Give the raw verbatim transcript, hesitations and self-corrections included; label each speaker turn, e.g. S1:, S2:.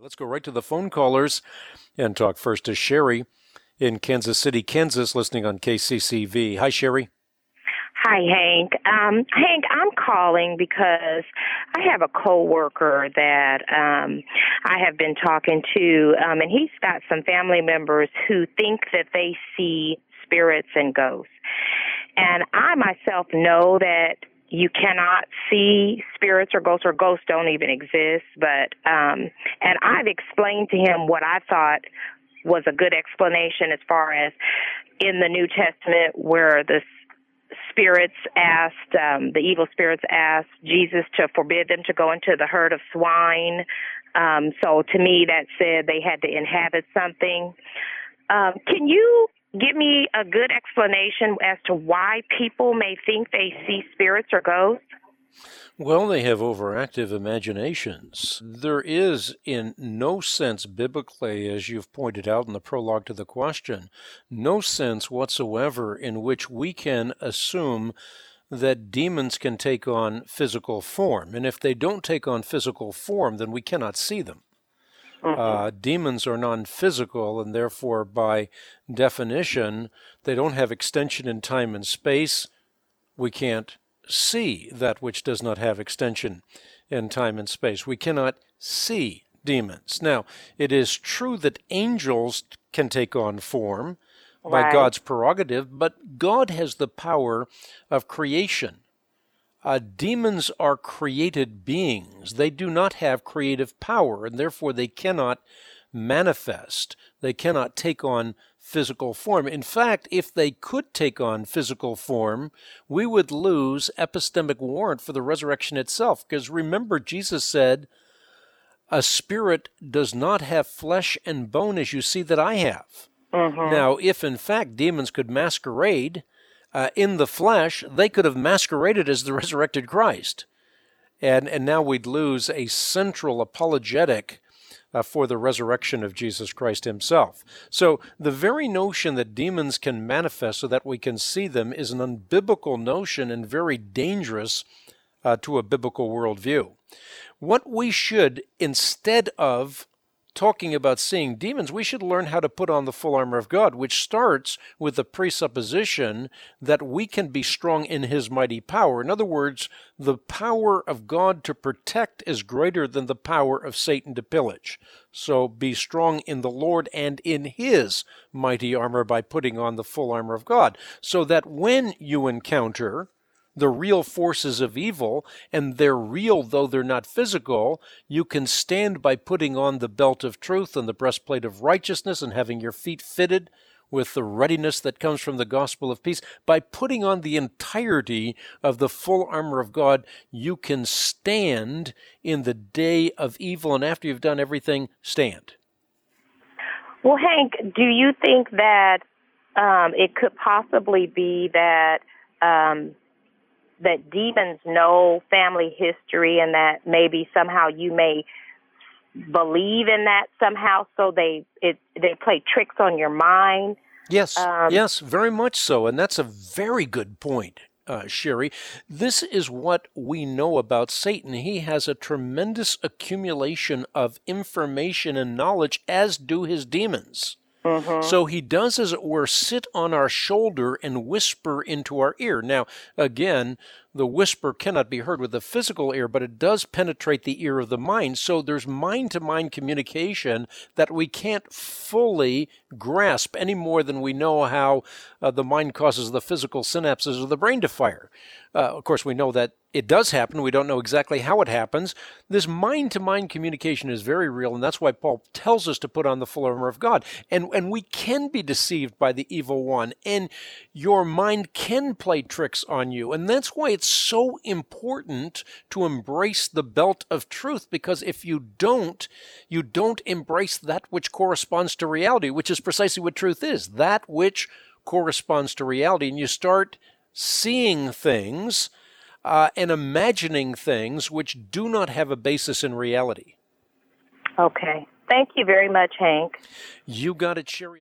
S1: Let's go right to the phone callers and talk first to Sherry in Kansas City, Kansas, listening on K C C V. Hi, Sherry.
S2: Hi, Hank. Um, Hank, I'm calling because I have a coworker that um, I have been talking to, um, and he's got some family members who think that they see spirits and ghosts. And I myself know that you cannot see spirits or ghosts, or ghosts don't even exist. But um, and I've explained to him what I thought was a good explanation as far as in the New Testament where the spirits asked, um, the evil spirits asked Jesus to forbid them to go into the herd of swine. Um, so to me, that said they had to inhabit something. Um, can you give me a good explanation as to why people may think they see spirits or ghosts?
S1: Well, they have overactive imaginations. There is, in no sense biblically, as you've pointed out in the prologue to the question, no sense whatsoever in which we can assume that demons can take on physical form. And if they don't take on physical form, then we cannot see them. Mm-hmm. Uh, demons are non-physical, and therefore, by definition, they don't have extension in time and space. We can't see that which does not have extension in time and space. We cannot see demons. Now, it is true that angels can take on form by
S2: Right.
S1: God's prerogative, but God has the power of creation. Uh, demons are created beings. They do not have creative power, and therefore they cannot manifest. They cannot take on physical form. In fact, if they could take on physical form, we would lose epistemic warrant for the resurrection itself. Because remember, Jesus said, a spirit does not have flesh and bone as you see that I have.
S2: Mm-hmm.
S1: Now, if in fact demons could masquerade uh, in the flesh, they could have masqueraded as the resurrected Christ. And, and now we'd lose a central apologetic Uh, for the resurrection of Jesus Christ himself. So the very notion that demons can manifest so that we can see them is an unbiblical notion and very dangerous uh, to a biblical worldview. What we should, instead of talking about seeing demons, we should learn how to put on the full armor of God, which starts with the presupposition that we can be strong in his mighty power. In other words, the power of God to protect is greater than the power of Satan to pillage. So be strong in the Lord and in his mighty armor by putting on the full armor of God, so that when you encounter the real forces of evil, and they're real though they're not physical, you can stand by putting on the belt of truth and the breastplate of righteousness and having your feet fitted with the readiness that comes from the gospel of peace. By putting on the entirety of the full armor of God, you can stand in the day of evil, and after you've done everything, stand.
S2: Well, Hank, do you think that um, it could possibly be that um, that demons know family history, and that maybe somehow you may believe in that somehow, so they it they play tricks on your mind?
S1: Yes,
S2: um,
S1: yes, very much so, and that's a very good point, uh, Sherry. This is what we know about Satan. He has a tremendous accumulation of information and knowledge, as do his demons.
S2: Mm-hmm.
S1: So he does, as it were, sit on our shoulder and whisper into our ear. Now, again, the whisper cannot be heard with the physical ear, but it does penetrate the ear of the mind. So there's mind-to-mind communication that we can't fully grasp any more than we know how uh, the mind causes the physical synapses of the brain to fire. Uh, of course, we know that it does happen. We don't know exactly how it happens. This mind-to-mind communication is very real, and that's why Paul tells us to put on the full armor of God. And, and we can be deceived by the evil one, and your mind can play tricks on you. And that's why it's so important to embrace the belt of truth, because if you don't, you don't embrace that which corresponds to reality, which is precisely what truth is, that which corresponds to reality. And you start seeing things uh, and imagining things which do not have a basis in reality.
S2: Okay. Thank you very much, Hank.
S1: You got it, Sherry.